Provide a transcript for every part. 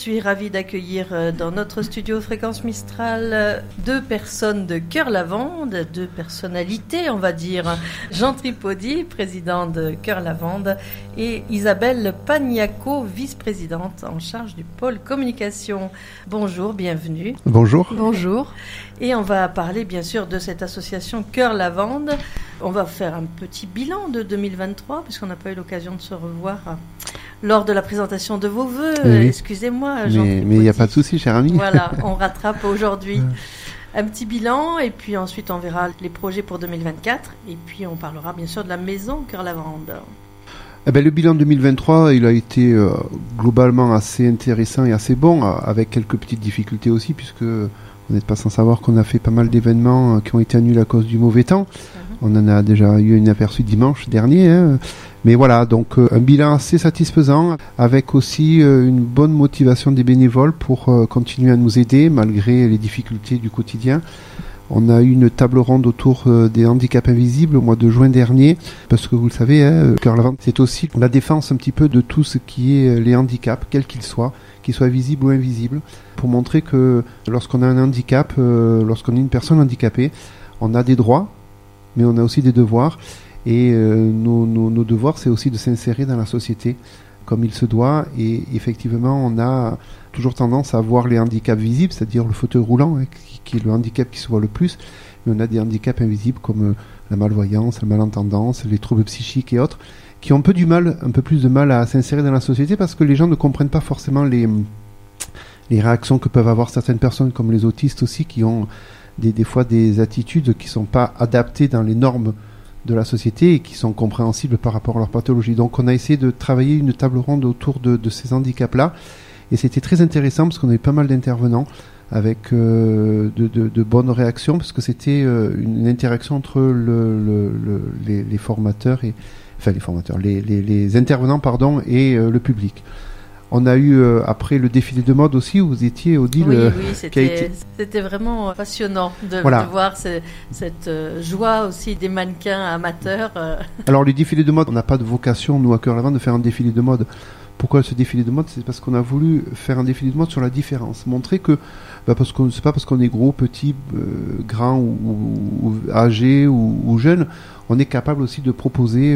suis ravie d'accueillir dans notre studio Fréquence Mistral deux personnes de Cœur Lavande, deux personnalités, on va dire. Jean Tripodi, président de Cœur Lavande, et Isabelle Pagnaco, vice-présidente en charge du pôle communication. Bonjour, bienvenue. Bonjour. Bonjour. Et on va parler bien sûr de cette association Cœur Lavande. On va faire un petit bilan de 2023, puisqu'on n'a pas eu l'occasion de se revoir lors de la présentation de vos vœux. Oui. Excusez-moi, Jean. Mais il n'y a pas de souci, cher ami. Voilà, on rattrape aujourd'hui un petit bilan, et puis ensuite on verra les projets pour 2024, et puis on parlera bien sûr de la maison Cœur Lavande. Le bilan 2023, il a été globalement assez intéressant et assez bon, avec quelques petites difficultés aussi, puisque vous n'êtes pas sans savoir qu'on a fait pas mal d'événements qui ont été annulés à cause du mauvais temps. On en a déjà eu un aperçu dimanche dernier. Mais voilà, donc un bilan assez satisfaisant, avec aussi une bonne motivation des bénévoles pour continuer à nous aider malgré les difficultés du quotidien. On a eu une table ronde autour des handicaps invisibles au mois de juin dernier, parce que vous le savez, Cœur Lavande, c'est aussi la défense un petit peu de tout ce qui est les handicaps, quels qu'ils soient visibles ou invisibles, pour montrer que lorsqu'on a un handicap, lorsqu'on est une personne handicapée, on a des droits, mais on a aussi des devoirs. Et nos devoirs, c'est aussi de s'insérer dans la société comme il se doit. Et effectivement, on a toujours tendance à voir les handicaps visibles, c'est-à-dire le fauteuil roulant, qui est le handicap qui se voit le plus. Mais on a des handicaps invisibles comme la malvoyance, la malentendance, les troubles psychiques et autres, qui ont un peu plus de mal à s'insérer dans la société, parce que les gens ne comprennent pas forcément les réactions que peuvent avoir certaines personnes, comme les autistes aussi, qui ont des fois des attitudes qui ne sont pas adaptées dans les normes de la société et qui sont compréhensibles par rapport à leur pathologie. Donc on a essayé de travailler une table ronde autour de ces handicaps-là, et c'était très intéressant parce qu'on avait pas mal d'intervenants avec de bonnes réactions, parce que c'était une interaction entre les formateurs les intervenants et le public. On a eu après le défilé de mode aussi, où vous étiez, Odile. Oui, c'était vraiment passionnant de voir cette joie aussi des mannequins amateurs. Alors les défilés de mode, on n'a pas de vocation, nous à Cœur Lavande, de faire un défilé de mode. Pourquoi ce défilé de mode ? C'est parce qu'on a voulu faire un défilé de mode sur la différence, montrer que c'est pas parce qu'on est gros, petit, grand ou âgé ou jeune, on est capable aussi de proposer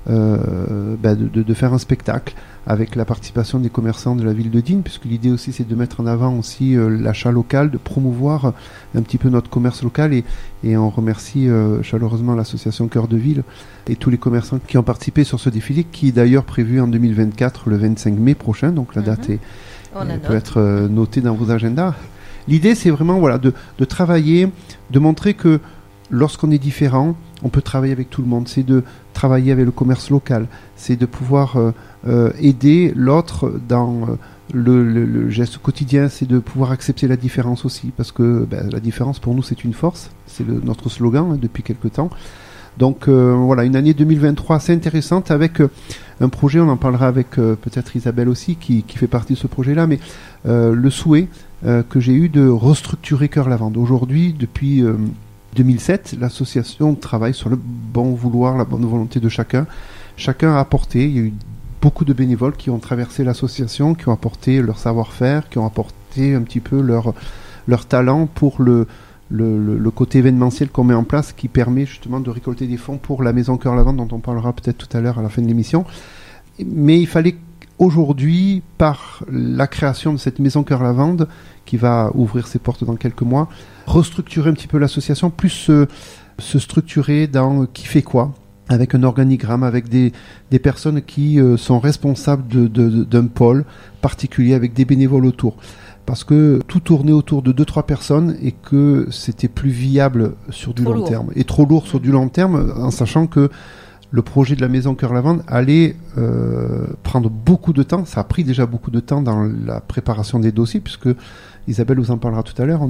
de faire un spectacle avec la participation des commerçants de la ville de Digne, puisque l'idée aussi c'est de mettre en avant aussi l'achat local, de promouvoir un petit peu notre commerce local, et on remercie chaleureusement l'association Cœur de Ville et tous les commerçants qui ont participé sur ce défilé, qui est d'ailleurs prévu en 2024 le 25 mai prochain, donc la date peut être notée dans vos agendas. L'idée c'est vraiment de travailler, de montrer que lorsqu'on est différent, on peut travailler avec tout le monde. C'est de travailler avec le commerce local, c'est de pouvoir aider l'autre dans le geste quotidien, c'est de pouvoir accepter la différence aussi, parce que la différence pour nous c'est une force, c'est notre slogan depuis quelque temps. Donc une année 2023 assez intéressante, avec un projet, on en parlera avec peut-être Isabelle aussi qui fait partie de ce projet-là, mais le souhait que j'ai eu de restructurer Cœur Lavande. Aujourd'hui, depuis 2007, l'association travaille sur le bon vouloir, la bonne volonté de chacun. Chacun a apporté, il y a eu beaucoup de bénévoles qui ont traversé l'association, qui ont apporté leur savoir-faire, qui ont apporté un petit peu leur talent pour le côté événementiel qu'on met en place, qui permet justement de récolter des fonds pour la maison Cœur Lavande, dont on parlera peut-être tout à l'heure à la fin de l'émission. Mais il fallait aujourd'hui, par la création de cette maison Cœur Lavande, qui va ouvrir ses portes dans quelques mois, restructurer un petit peu l'association, plus se structurer dans qui fait quoi, avec un organigramme, avec des personnes qui sont responsables d'un pôle particulier, avec des bénévoles autour. Parce que tout tournait autour de 2-3 personnes, et que c'était plus viable sur du long terme. Et trop lourd sur du long terme, en sachant que le projet de la maison Cœur Lavande allait prendre beaucoup de temps. Ça a pris déjà beaucoup de temps dans la préparation des dossiers, puisque Isabelle vous en parlera tout à l'heure.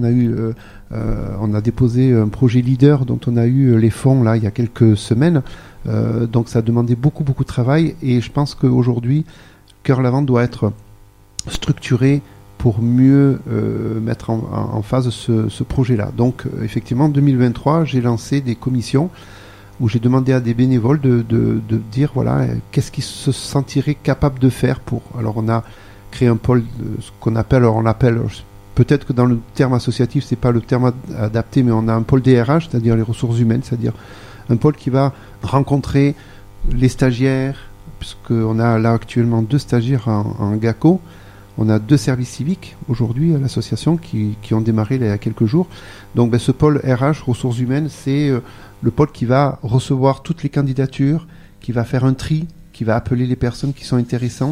On a déposé un projet leader dont on a eu les fonds là il y a quelques semaines. Donc ça a demandé beaucoup de travail, et je pense qu'aujourd'hui Cœur Lavande doit être structuré pour mieux mettre en phase ce projet-là. Donc effectivement, en 2023, j'ai lancé des commissions où j'ai demandé à des bénévoles de dire voilà, qu'est-ce qu'ils se sentiraient capables de faire pour... Alors on a créer un pôle, ce qu'on appelle, alors on appelle, peut-être que dans le terme associatif, c'est pas le terme adapté, mais on a un pôle DRH, c'est-à-dire les ressources humaines, c'est-à-dire un pôle qui va rencontrer les stagiaires, puisqu'on a là actuellement 2 stagiaires en GACO. On a 2 services civiques aujourd'hui à l'association qui ont démarré il y a quelques jours. Donc ce pôle RH, ressources humaines, c'est le pôle qui va recevoir toutes les candidatures, qui va faire un tri, qui va appeler les personnes qui sont intéressantes.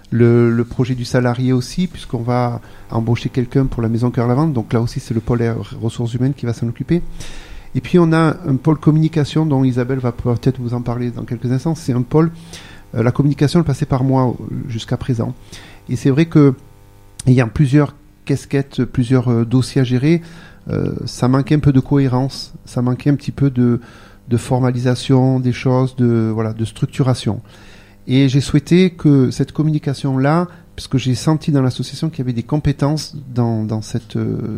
Le projet du salarié aussi, puisqu'on va embaucher quelqu'un pour la maison Cœur-Lavande. Donc là aussi, c'est le pôle ressources humaines qui va s'en occuper. Et puis on a un pôle communication dont Isabelle va peut-être vous en parler dans quelques instants. C'est un pôle, la communication elle passait par moi jusqu'à présent. Et c'est vrai que il y a plusieurs casquettes, plusieurs dossiers à gérer. Ça manquait un peu de cohérence, ça manquait un petit peu de formalisation des choses, de structuration. Et j'ai souhaité que cette communication-là, parce que j'ai senti dans l'association qu'il y avait des compétences dans cette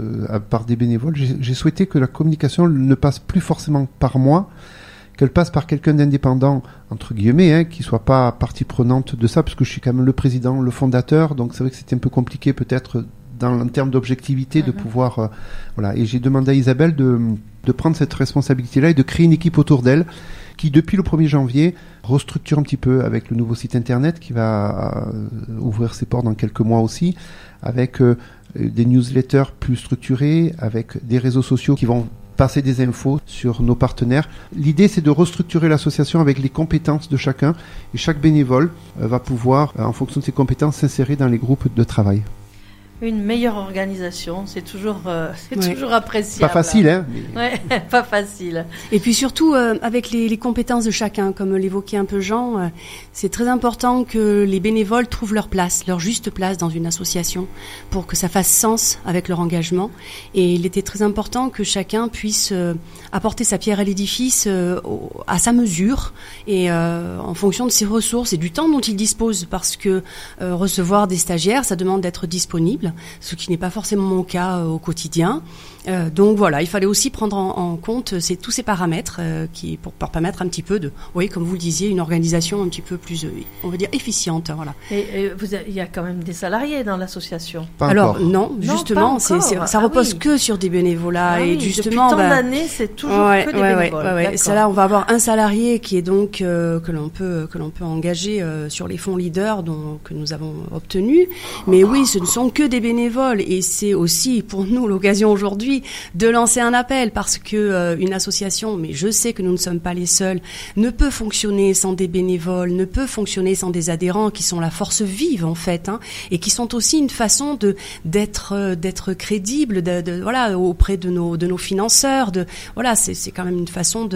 par des bénévoles, j'ai souhaité que la communication ne passe plus forcément par moi, qu'elle passe par quelqu'un d'indépendant, entre guillemets, qui soit pas partie prenante de ça, parce que je suis quand même le président, le fondateur, donc c'est vrai que c'était un peu compliqué peut-être en termes d'objectivité de pouvoir... Et j'ai demandé à Isabelle de prendre cette responsabilité-là et de créer une équipe autour d'elle, qui depuis le 1er janvier restructure un petit peu avec le nouveau site internet qui va ouvrir ses portes dans quelques mois aussi, avec des newsletters plus structurés, avec des réseaux sociaux qui vont passer des infos sur nos partenaires. L'idée, c'est de restructurer l'association avec les compétences de chacun, et chaque bénévole va pouvoir, en fonction de ses compétences, s'insérer dans les groupes de travail. Une meilleure organisation, c'est toujours appréciable. Pas facile, hein. Ouais, pas facile. Et puis surtout, avec les compétences de chacun, comme l'évoquait un peu Jean, c'est très important que les bénévoles trouvent leur place, leur juste place dans une association, pour que ça fasse sens avec leur engagement. Et il était très important que chacun puisse apporter sa pierre à l'édifice à sa mesure et en fonction de ses ressources et du temps dont il dispose, parce que recevoir des stagiaires, ça demande d'être disponible, ce qui n'est pas forcément mon cas au quotidien. Donc voilà, il fallait aussi prendre en compte tous ces paramètres pour permettre un petit peu de, oui, comme vous le disiez, une organisation un petit peu plus, on va dire, efficiente. Voilà. Et il y a quand même des salariés dans l'association. Alors non, justement, ça repose que sur des bénévolats et justement. Depuis tant d'années, c'est toujours que des bénévoles. Ça, là, on va avoir un salarié qui est donc que l'on peut engager sur les fonds leaders que nous avons obtenus. Mais oui, ce ne sont que des bénévoles et c'est aussi pour nous l'occasion aujourd'hui de lancer un appel, parce que une association, mais je sais que nous ne sommes pas les seuls, ne peut fonctionner sans des bénévoles, ne peut fonctionner sans des adhérents qui sont la force vive en fait, et qui sont aussi une façon d'être crédible, voilà, auprès de nos financeurs. C'est quand même une façon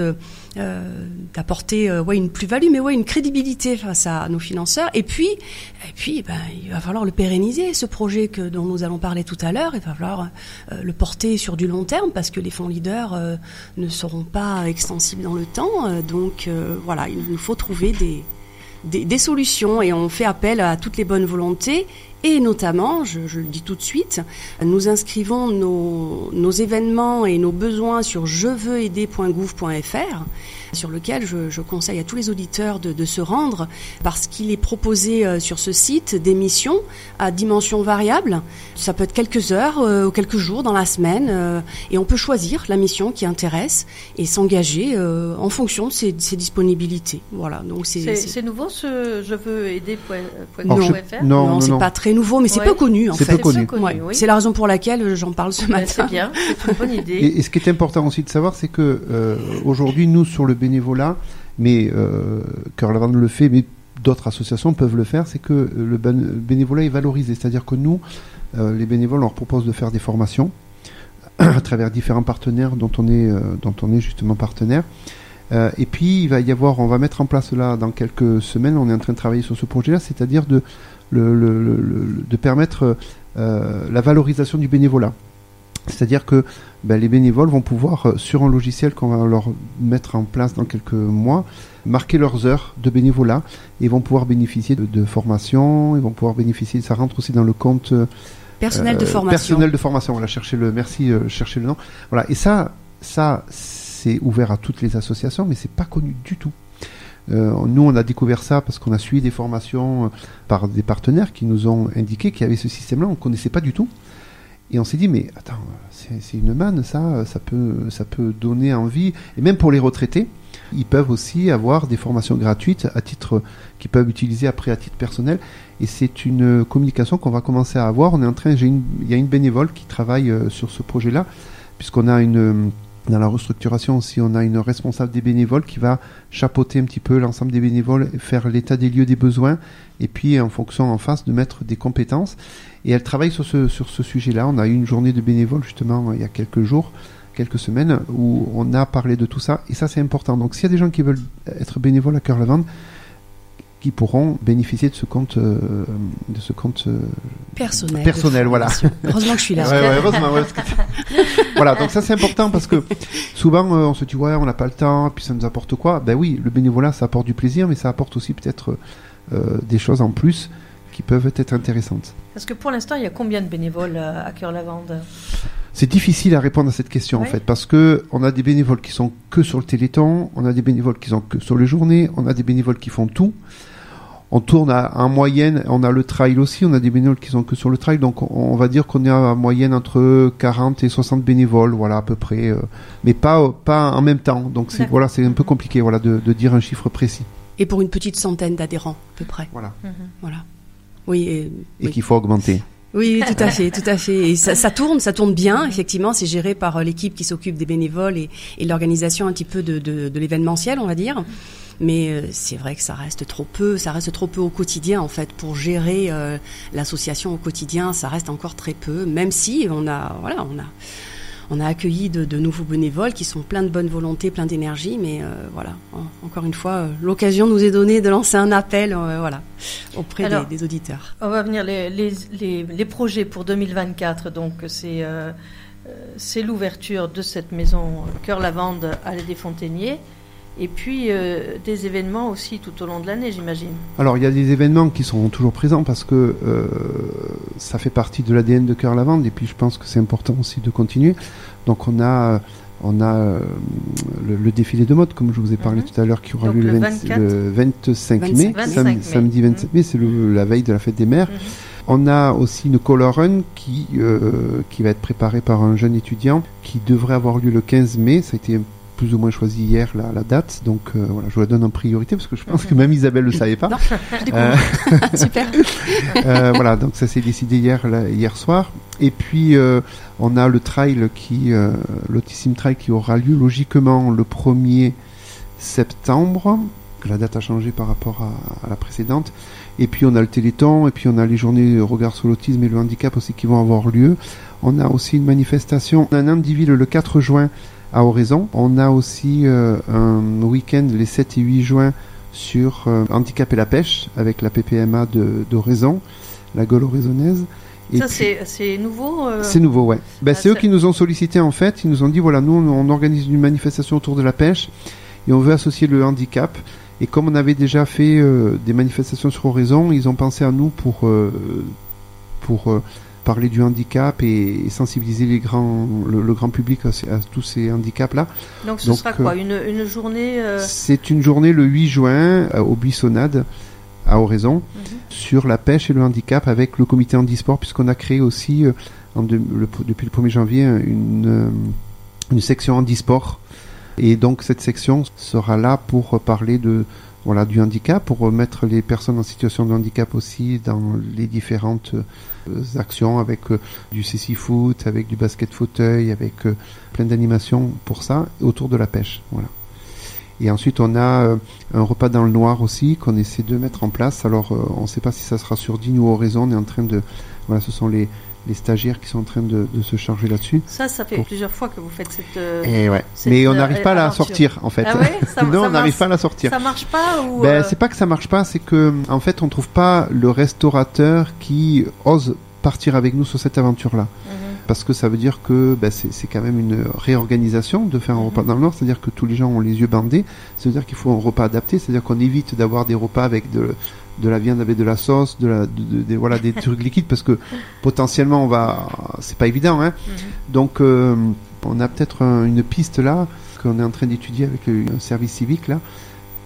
d'apporter une plus-value, mais une crédibilité face à nos financeurs. Et puis il va falloir le pérenniser, ce projet dont nous allons parler tout à l'heure. Il va falloir le porter sur du long terme, parce que les fonds leaders ne seront pas extensibles dans le temps. Donc il nous faut trouver des solutions, et on fait appel à toutes les bonnes volontés. Et notamment, je le dis tout de suite, nous inscrivons nos événements et nos besoins sur jeveuxaider.gouv.fr, sur lequel je conseille à tous les auditeurs de se rendre, parce qu'il est proposé sur ce site des missions à dimension variable. Ça peut être quelques heures ou quelques jours dans la semaine, et on peut choisir la mission qui intéresse et s'engager en fonction de ses disponibilités. Voilà. Donc c'est nouveau, ce jeveuxaider.gouv.fr. Non, c'est pas très nouveau, mais c'est peu connu en fait. C'est peu connu. Oui. C'est la raison pour laquelle j'en parle ce matin. C'est bien, c'est une bonne idée. Et ce qui est important aussi de savoir, c'est que aujourd'hui, nous, sur le bénévolat, mais Cœur-Lavande le fait, mais d'autres associations peuvent le faire, c'est que le bénévolat est valorisé. C'est-à-dire que nous, les bénévoles, on leur propose de faire des formations à travers différents partenaires dont on est justement partenaire. Et puis, on va mettre en place là, dans quelques semaines, on est en train de travailler sur ce projet-là, c'est-à-dire de permettre la valorisation du bénévolat. C'est-à-dire que les bénévoles vont pouvoir, sur un logiciel qu'on va leur mettre en place dans quelques mois, marquer leurs heures de bénévolat, et vont pouvoir bénéficier de formation, ils vont pouvoir bénéficier, ça rentre aussi dans le compte personnel de formation. Personnel de formation, voilà, cherchez le nom. Voilà, et ça c'est ouvert à toutes les associations, mais c'est pas connu du tout. Nous, on a découvert ça parce qu'on a suivi des formations par des partenaires qui nous ont indiqué qu'il y avait ce système-là, on ne connaissait pas du tout. Et on s'est dit, mais attends, c'est une manne, ça peut donner envie. Et même pour les retraités, ils peuvent aussi avoir des formations gratuites à titre, qu'ils peuvent utiliser après à titre personnel. Et c'est une communication qu'on va commencer à avoir. Il y a une bénévole qui travaille sur ce projet-là, puisqu'on a dans la restructuration aussi, on a une responsable des bénévoles qui va chapeauter un petit peu l'ensemble des bénévoles, faire l'état des lieux des besoins, et puis en fonction en face de mettre des compétences. Et elle travaille sur ce sujet-là. On a eu une journée de bénévoles justement il y a quelques semaines, où on a parlé de tout ça. Et ça, c'est important. Donc s'il y a des gens qui veulent être bénévoles à Cœur-Lavande, qui pourront bénéficier de ce compte personnel, voilà. Heureusement que je suis là. Ouais, heureusement. Voilà, donc ça c'est important parce que souvent on se dit on n'a pas le temps, puis ça nous apporte quoi ? Ben oui, le bénévolat ça apporte du plaisir, mais ça apporte aussi peut-être des choses en plus qui peuvent être intéressantes. Parce que pour l'instant, il y a combien de bénévoles à Cœur-Lavande ? C'est difficile à répondre à cette question en fait, parce que on a des bénévoles qui sont que sur le Téléthon, on a des bénévoles qui sont que sur les journées, on a des bénévoles qui font tout. On tourne en moyenne, on a le trail aussi, on a des bénévoles qui sont que sur le trail, donc on va dire qu'on est en moyenne entre 40 et 60 bénévoles, voilà à peu près, mais pas en même temps, donc c'est un peu compliqué de dire un chiffre précis. Et pour une petite centaine d'adhérents à peu près. Voilà. Voilà. Oui. Et qu'il faut augmenter. Oui, tout à fait. Et ça tourne bien. Effectivement, c'est géré par l'équipe qui s'occupe des bénévoles et l'organisation un petit peu de l'événementiel, on va dire. Mais c'est vrai que ça reste trop peu au quotidien en fait pour gérer l'association au quotidien. Ça reste encore très peu, même si on a accueilli de nouveaux bénévoles qui sont pleins de bonne volonté, pleins d'énergie. Mais encore une fois, l'occasion nous est donnée de lancer un appel auprès des auditeurs. On va venir les projets pour 2024. Donc c'est l'ouverture de cette maison Cœur-Lavande à la Desfontainiers. Et puis des événements aussi tout au long de l'année, j'imagine. Alors il y a des événements qui sont toujours présents parce que ça fait partie de l'ADN de Cœur-Lavande et puis je pense que c'est important aussi de continuer. Donc on a le défilé de mode, comme je vous ai parlé tout à l'heure, qui aura lieu le 25 mai. Samedi 27 mai, c'est la veille de la fête des mères. On a aussi une Color Run qui va être préparée par un jeune étudiant qui devrait avoir lieu le 15 mai. Ça a été plus ou moins choisi hier la date, donc je vous la donne en priorité parce que je pense que même Isabelle ne le savait pas. Non, je découvre. Super. Donc ça s'est décidé hier soir. Et puis on a le trail l'Autissime Trail qui aura lieu logiquement le 1er septembre. La date a changé par rapport à la précédente. Et puis on a le Téléthon, et puis on a les journées Regard sur l'autisme et le handicap aussi qui vont avoir lieu. On a aussi une manifestation, un Indiville le 4 juin à Oraison. On a aussi un week-end les 7 et 8 juin sur handicap et la pêche avec la PPMA d'Oraison, la Gaule oraisonnaise. Et c'est nouveau C'est nouveau, ouais. C'est eux qui nous ont sollicité en fait. Ils nous ont dit nous on organise une manifestation autour de la pêche et on veut associer le handicap. Et comme on avait déjà fait des manifestations sur Oraison, ils ont pensé à nous pour parler du handicap et sensibiliser le grand public à tous ces handicaps-là. Donc ce sera quoi, une journée C'est une journée le 8 juin au Buissonnade à Oraison sur la pêche et le handicap avec le comité handisport, puisqu'on a créé aussi depuis le 1er janvier une section handisport. Et donc cette section sera là pour parler du handicap, pour mettre les personnes en situation de handicap aussi dans les différentes actions avec du cécifoot, avec du basket fauteuil, avec plein d'animations pour ça, autour de la pêche. Voilà. Et ensuite on a un repas dans le noir aussi qu'on essaie de mettre en place. Alors on ne sait pas si ça sera sur Digne ou Oraison, on est en train de... Voilà, ce sont les stagiaires qui sont en train de se charger là-dessus. Ça fait plusieurs fois que vous faites cette mais on n'arrive pas à la sortir en fait. Ah ouais, non, on n'arrive pas à la sortir. Ça marche pas ou c'est pas que ça marche pas, c'est que en fait on trouve pas le restaurateur qui ose partir avec nous sur cette aventure-là. Parce que ça veut dire que c'est quand même une réorganisation de faire un repas dans le Nord, c'est-à-dire que tous les gens ont les yeux bandés, c'est-à-dire qu'il faut un repas adapté, c'est-à-dire qu'on évite d'avoir des repas avec de la viande avec de la sauce, des trucs liquides, parce que potentiellement c'est pas évident, hein. Donc on a peut-être une piste là qu'on est en train d'étudier avec le service civique là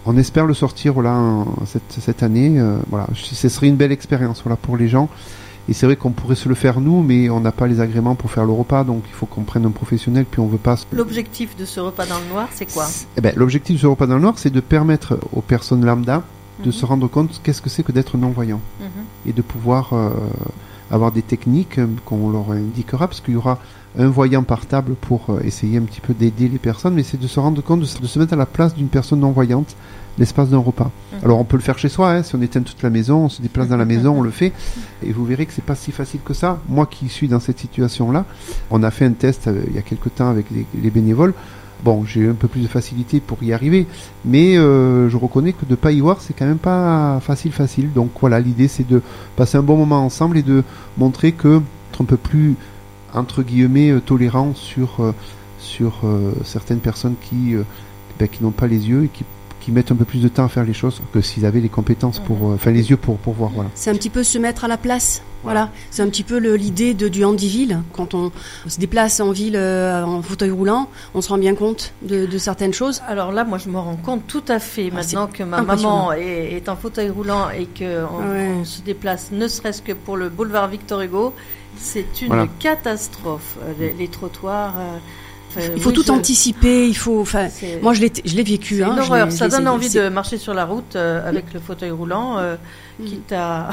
On espère le sortir cette année. Voilà, ce serait une belle expérience pour les gens. Et c'est vrai qu'on pourrait se le faire nous, mais on n'a pas les agréments pour faire le repas, donc il faut qu'on prenne un professionnel, puis on veut pas... L'objectif de ce repas dans le noir, c'est quoi ? L'objectif de ce repas dans le noir, c'est de permettre aux personnes lambda de se rendre compte qu'est-ce que c'est que d'être non-voyant. Et de pouvoir avoir des techniques qu'on leur indiquera, parce qu'il y aura un voyant par table pour essayer un petit peu d'aider les personnes, mais c'est de se rendre compte, de se mettre à la place d'une personne non-voyante l'espace d'un repas. Alors on peut le faire chez soi, si on éteint toute la maison, on se déplace dans la maison, on le fait, et vous verrez que c'est pas si facile que ça. Moi qui suis dans cette situation-là, on a fait un test il y a quelque temps avec les bénévoles. Bon, j'ai eu un peu plus de facilité pour y arriver, mais je reconnais que de pas y voir, c'est quand même pas facile. Donc voilà, l'idée c'est de passer un bon moment ensemble et de montrer que être un peu plus entre guillemets tolérant sur certaines personnes qui n'ont pas les yeux et qui mettent un peu plus de temps à faire les choses que s'ils avaient les compétences les yeux pour voir, voilà. C'est un petit peu se mettre à la place. Voilà, c'est un petit peu l'idée du handi-ville. Quand on se déplace en ville en fauteuil roulant, on se rend bien compte de certaines choses. Alors là, moi, je me rends compte tout à fait maintenant que ma maman est en fauteuil roulant et qu'on se déplace, ne serait-ce que pour le boulevard Victor Hugo, c'est une catastrophe. Les trottoirs... il faut tout anticiper, moi je l'ai vécu. C'est une horreur, ça donne envie de marcher sur la route avec le fauteuil roulant, quitte à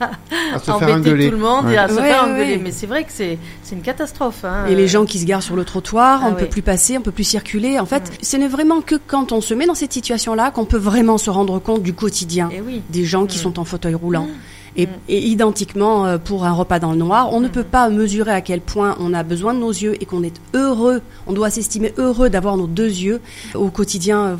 embêter tout le monde et à se faire engueuler. Mais c'est vrai que c'est une catastrophe. Et les gens qui se garent sur le trottoir, on ne peut plus passer, on ne peut plus circuler. En fait, ce n'est vraiment que quand on se met dans cette situation-là qu'on peut vraiment se rendre compte du quotidien des gens qui sont en fauteuil roulant. Et identiquement pour un repas dans le noir, on ne peut pas mesurer à quel point on a besoin de nos yeux et qu'on est heureux. On doit s'estimer heureux d'avoir nos deux yeux au quotidien.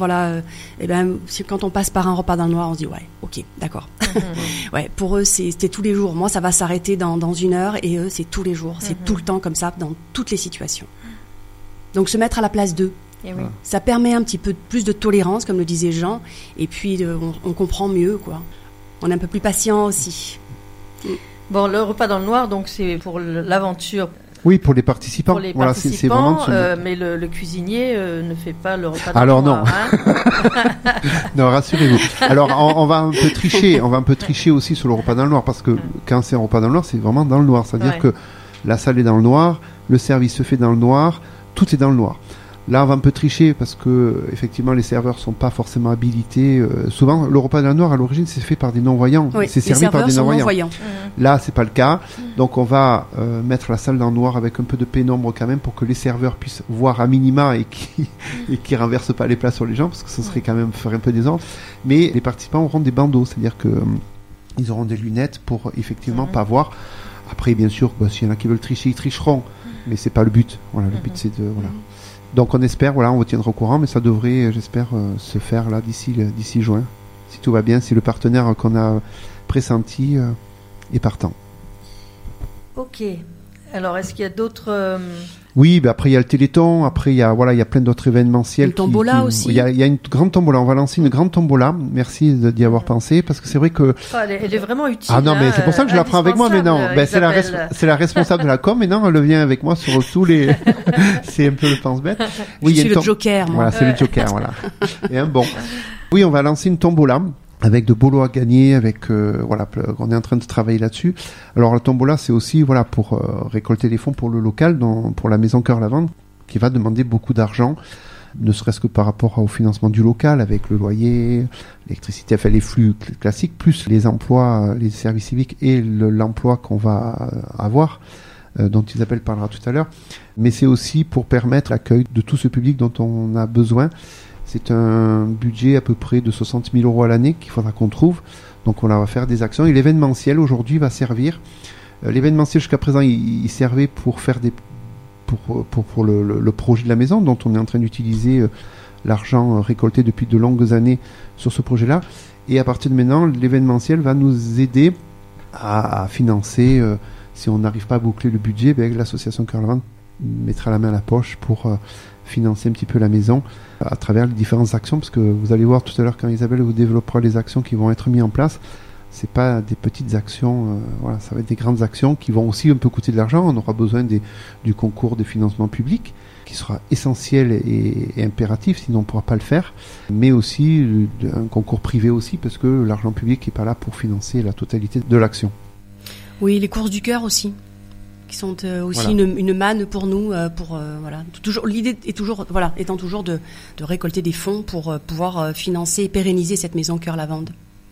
Quand on passe par un repas dans le noir, on se dit ok, d'accord. Pour eux, c'était tous les jours. Moi, ça va s'arrêter dans 1 heure et eux, c'est tous les jours. C'est tout le temps comme ça dans toutes les situations. Donc se mettre à la place d'eux. Ça permet un petit peu plus de tolérance, comme le disait Jean, et puis on comprend mieux, quoi. On est un peu plus patient aussi. Bon, le repas dans le noir, donc c'est pour l'aventure. Oui, pour les participants. Pour les participants, mais le cuisinier ne fait pas le repas dans le noir. Non, rassurez-vous. Alors, on va un peu tricher. On va un peu tricher aussi sur le repas dans le noir, parce que quand c'est un repas dans le noir, c'est vraiment dans le noir. C'est-à-dire que la salle est dans le noir, le service se fait dans le noir, tout est dans le noir. Là, on va un peu tricher parce que effectivement, les serveurs sont pas forcément habilités. Souvent, le repas dans le noir, à l'origine, c'est fait par des non-voyants. C'est servi par des non-voyants. Là, c'est pas le cas. Donc, on va mettre la salle dans le noir avec un peu de pénombre quand même pour que les serveurs puissent voir à minima et qui renversent pas les plats sur les gens, parce que ça serait quand même faire un peu désordre. Mais les participants auront des bandeaux, c'est-à-dire que ils auront des lunettes pour effectivement pas voir. Après, bien sûr, s'il y en a qui veulent tricher, ils tricheront. Mais c'est pas le but. Voilà, le but c'est de Donc on espère, on vous tiendra au courant, mais ça devrait, j'espère, se faire là d'ici juin, si tout va bien, si le partenaire qu'on a pressenti est partant. Ok. Alors est-ce qu'il y a d'autres Oui, après il y a le Téléthon, après il y a plein d'autres événementiels. Le tombola aussi. Il y a une grande tombola. On va lancer une grande tombola. Merci d'y avoir pensé, parce que c'est vrai que. Elle est vraiment utile. Ah non, mais c'est pour ça que je la prends avec moi. Mais non, c'est la responsable de la com. Mais non, elle vient avec moi sur tous les. C'est un peu le pense-bête. Oui, c'est le Joker. Moi. Voilà, c'est le Joker. Voilà. Et un bon. Oui, on va lancer une tombola. Avec de beaux lots à gagner, on est en train de travailler là-dessus. Alors la tombola, c'est aussi pour récolter les fonds pour le local, pour la maison Cœur Lavande, qui va demander beaucoup d'argent, ne serait-ce que par rapport au financement du local, avec le loyer, l'électricité, les flux classiques, plus les emplois, les services civiques et l'emploi qu'on va avoir, dont Isabelle parlera tout à l'heure. Mais c'est aussi pour permettre l'accueil de tout ce public dont on a besoin. C'est un budget à peu près de 60 000 € à l'année qu'il faudra qu'on trouve. Donc on va faire des actions. Et l'événementiel aujourd'hui va servir. L'événementiel jusqu'à présent, il servait pour faire pour le projet de la maison, dont on est en train d'utiliser l'argent récolté depuis de longues années sur ce projet-là. Et à partir de maintenant, l'événementiel va nous aider à financer. Si on n'arrive pas à boucler le budget, l'association Cœur Lavande mettra la main à la poche pour financer un petit peu la maison à travers les différentes actions, parce que vous allez voir tout à l'heure quand Isabelle vous développera les actions qui vont être mises en place. C'est pas des petites actions, voilà, ça va être des grandes actions qui vont aussi un peu coûter de l'argent. On aura besoin du concours des financements publics, qui sera essentiel et impératif, sinon on ne pourra pas le faire. Mais aussi un concours privé aussi, parce que l'argent public n'est pas là pour financer la totalité de l'action. Oui, les courses du cœur aussi, qui sont aussi une manne pour nous. Voilà. L'idée est toujours, étant toujours de récolter des fonds pour pouvoir financer et pérenniser cette maison Cœur Lavande.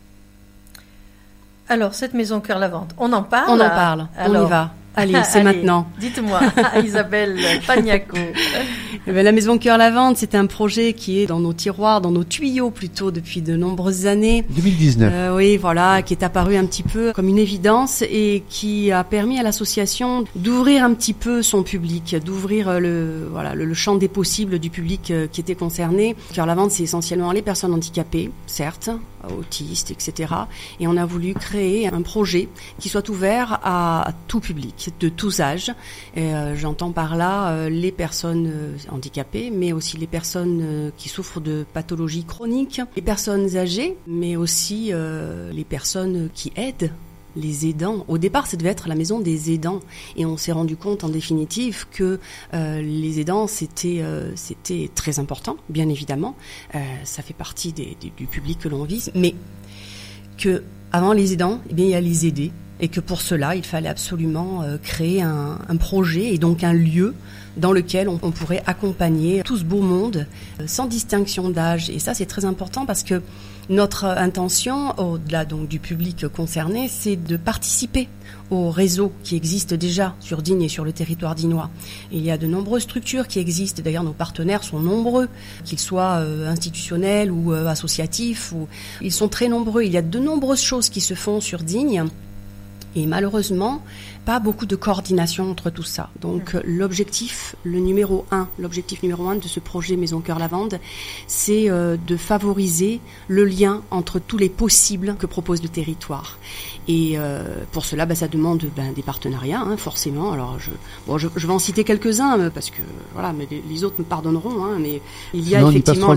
Alors, cette maison Cœur Lavande, on en parle ? On en parle, on y va. Allez, c'est maintenant. Dites-moi, Isabelle Pagnaco. La maison Cœur Lavande, c'est un projet qui est dans nos tiroirs, dans nos tuyaux plutôt depuis de nombreuses années. 2019. Oui, voilà, qui est apparu un petit peu comme une évidence et qui a permis à l'association d'ouvrir un petit peu son public, d'ouvrir le champ des possibles du public qui était concerné. Cœur Lavande, c'est essentiellement les personnes handicapées, certes, autistes, etc. Et on a voulu créer un projet qui soit ouvert à tout public, de tous âges. Et, j'entends par là les personnes handicapées, mais aussi les personnes qui souffrent de pathologies chroniques, les personnes âgées, mais aussi les personnes qui aident, les aidants. Au départ, ça devait être la maison des aidants, et on s'est rendu compte en définitive que les aidants c'était très important, bien évidemment. Ça fait partie du public que l'on vise, mais que avant les aidants, eh bien il y a les aidés, et que pour cela, il fallait absolument créer un projet et donc un lieu dans lequel on pourrait accompagner tout ce beau monde sans distinction d'âge. Et ça, c'est très important parce que notre intention, au-delà donc du public concerné, c'est de participer au réseau qui existe déjà sur Digne et sur le territoire dinois. Il y a de nombreuses structures qui existent. D'ailleurs, nos partenaires sont nombreux, qu'ils soient institutionnels ou associatifs. Ils sont très nombreux. Il y a de nombreuses choses qui se font sur Digne. Et malheureusement, pas beaucoup de coordination entre tout ça. Donc l'objectif numéro 1 de ce projet Maison Cœur Lavande, c'est de favoriser le lien entre tous les possibles que propose le territoire. Et pour cela, ça demande des partenariats, forcément. Alors je vais en citer quelques-uns parce que voilà, mais les autres me pardonneront. Mais il y a effectivement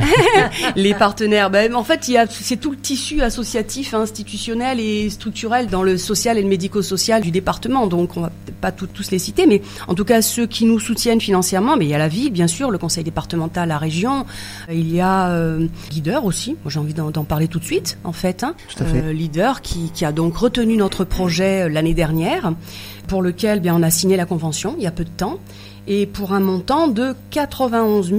les partenaires. En fait, c'est tout le tissu associatif, institutionnel et structurel dans le social et le médico-social du département. Donc on va pas tous les citer, mais en tout cas ceux qui nous soutiennent financièrement. Mais il y a la ville, bien sûr, le conseil départemental, la région. Il y a Leader aussi. Moi, j'ai envie d'en parler tout de suite, en fait. Tout à fait. Leader qui a donc retenu notre projet l'année dernière, pour lequel on a signé la convention il y a peu de temps, et pour un montant de 91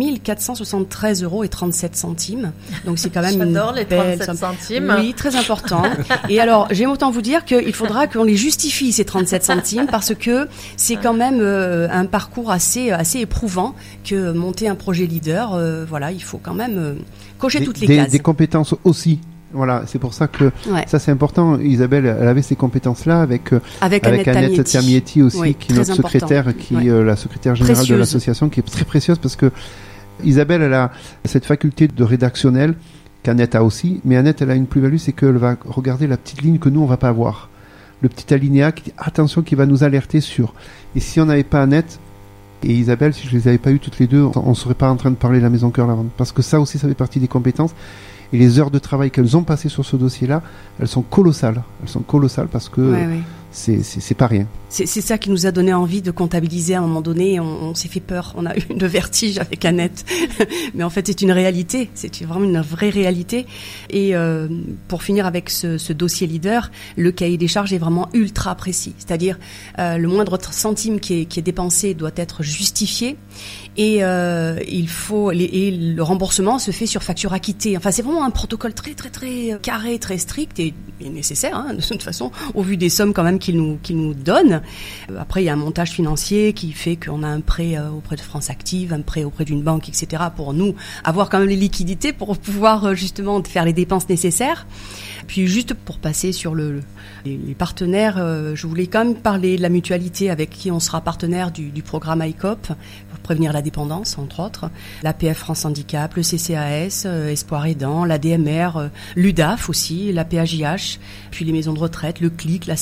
473 € et 37 centimes. Donc c'est quand même J'adore les 37 somme. centimes. Oui, très important. Et alors, j'aime autant vous dire qu'il faudra qu'on les justifie, ces 37 centimes, parce que c'est quand même un parcours assez éprouvant que monter un projet Leader. Il faut quand même cocher toutes les cases. Des compétences aussi. Voilà, c'est pour ça que ça c'est important. Isabelle, elle avait ces compétences-là avec Annette Tamietti aussi, qui est notre secrétaire, la secrétaire générale précieuse de l'association, qui est très précieuse parce que Isabelle, elle a cette faculté de rédactionnel qu'Annette a aussi, mais Annette, elle a une plus-value, c'est qu'elle va regarder la petite ligne que nous on va pas avoir, le petit alinéa qui dit attention, qui va nous alerter sur. Et si on n'avait pas Annette et Isabelle, si je les avais pas eues toutes les deux, on serait pas en train de parler de la maison Cœur Lavande, parce que ça aussi, ça fait partie des compétences. Et les heures de travail qu'elles ont passées sur ce dossier-là, elles sont colossales. Elles sont colossales parce que c'est pas rien. C'est ça qui nous a donné envie de comptabiliser à un moment donné. On s'est fait peur. On a eu de vertige avec Annette. Mais en fait, c'est une réalité. C'est vraiment une vraie réalité. Et pour finir avec ce dossier Leader, le cahier des charges est vraiment ultra précis. C'est-à-dire, le moindre centime qui est dépensé doit être justifié. Et le remboursement se fait sur facture acquittée. Enfin, c'est vraiment un protocole très très très carré, très strict et nécessaire de toute façon au vu des sommes quand même qu'il nous donne. Après, il y a un montage financier qui fait qu'on a un prêt auprès de France Active, un prêt auprès d'une banque, etc. pour nous avoir quand même les liquidités pour pouvoir justement faire les dépenses nécessaires. Puis juste pour passer sur les partenaires, je voulais quand même parler de la mutualité avec qui on sera partenaire du programme ICOP pour prévenir la dépendance, entre autres. L'APF France Handicap, le CCAS, Espoir Aidant, l'ADMR, l'UDAF aussi, la PAJH, puis les maisons de retraite, le CLIC, la CEPT.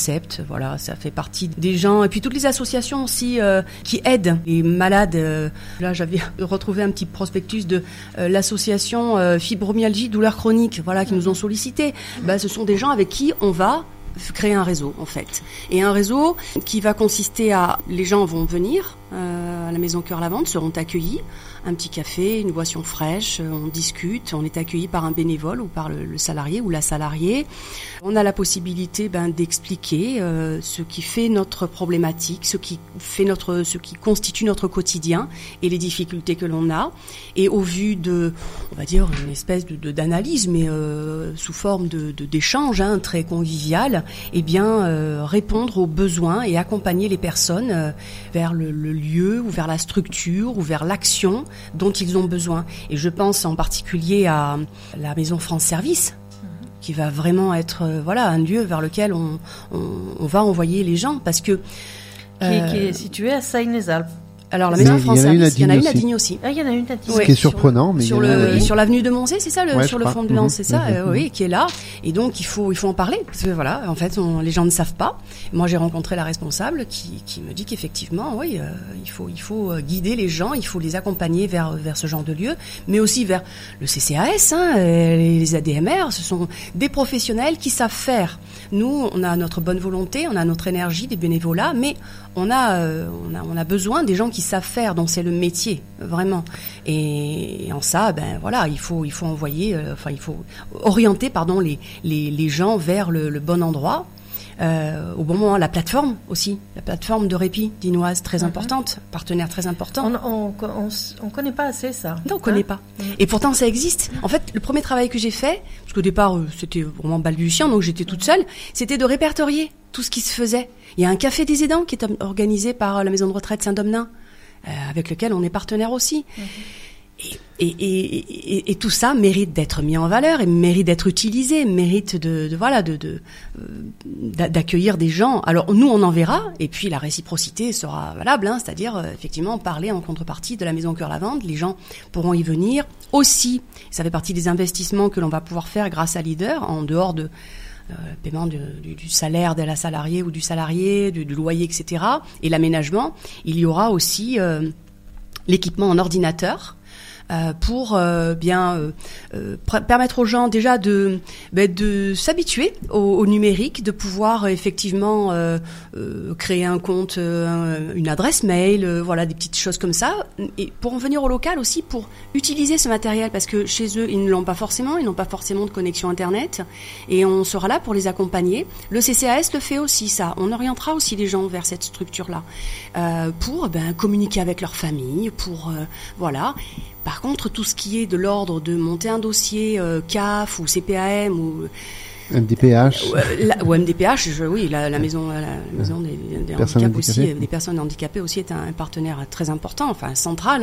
voilà, ça fait partie des gens. Et puis toutes les associations aussi qui aident les malades. Là, j'avais retrouvé un petit prospectus de l'association fibromyalgie, douleurs chroniques, voilà, qui nous ont sollicité. Ce sont des gens avec qui on va créer un réseau, en fait. Et un réseau qui va consister à... Les gens vont venir à la Maison Cœur Lavande, seront accueillis, un petit café, une boisson fraîche, on discute, on est accueilli par un bénévole ou par le salarié ou la salariée. On a la possibilité d'expliquer ce qui fait notre problématique, ce qui constitue notre quotidien et les difficultés que l'on a. Et au vu de, on va dire, une espèce d'analyse, mais sous forme d'échange très convivial, répondre aux besoins et accompagner les personnes vers le lieu ou vers la structure ou vers l'action dont ils ont besoin. Et je pense en particulier à la Maison France Service, qui va vraiment être un lieu vers lequel on va envoyer les gens, parce que qui est situé à Seine-les-Alpes. Alors la Maison France Service, il y en a une à Digne aussi. Ah, il y en a une à Digne. Ce qui est surprenant, mais sur l'avenue de Monzé, c'est ça, sur le fond de Lens, c'est ça, oui, qui est là. Et donc il faut en parler, parce que voilà, en fait, les gens ne savent pas. Moi, j'ai rencontré la responsable qui me dit qu'effectivement, oui, il faut guider les gens, il faut les accompagner vers ce genre de lieu, mais aussi vers le CCAS, les ADMR. Ce sont des professionnels qui savent faire. Nous, on a notre bonne volonté, on a notre énergie, des bénévolats, mais on a besoin des gens qui savent faire, dont c'est le métier, vraiment. Et en ça, il faut envoyer, il faut orienter, les gens vers le bon endroit. Au bon moment, la plateforme aussi, la plateforme de répit dinoise, très importante, partenaire très important. On connaît pas assez ça. Non, on connaît pas. Et pourtant, ça existe. En fait, le premier travail que j'ai fait, parce qu'au départ, c'était vraiment balbutiant, donc j'étais toute seule, c'était de répertorier tout ce qui se faisait. Il y a un café des aidants qui est organisé par la maison de retraite Saint-Domnin, avec lequel on est partenaire aussi. Et tout ça mérite d'être mis en valeur et mérite d'être utilisé, mérite d'accueillir des gens. Alors nous, on en verra, et puis la réciprocité sera valable, c'est-à-dire effectivement parler en contrepartie de la Maison Cœur Lavande. Les gens pourront y venir aussi. Ça fait partie des investissements que l'on va pouvoir faire grâce à Leader, en dehors de paiement du salaire de la salariée ou du salarié, du loyer, etc. Et l'aménagement, il y aura aussi l'équipement en ordinateur pour permettre aux gens déjà de s'habituer au numérique, de pouvoir effectivement créer un compte, une adresse mail, des petites choses comme ça, et pour en venir au local aussi, pour utiliser ce matériel, parce que chez eux ils n'ont pas forcément de connexion internet, et on sera là pour les accompagner. Le CCAS le fait aussi, ça. On orientera aussi les gens vers cette structure-là pour communiquer avec leur famille, pour Par contre, tout ce qui est de l'ordre de monter un dossier CAF ou CPAM ou MDPH. Ou MDPH, la maison des handicapés aussi, des personnes handicapées aussi est un partenaire très important, central.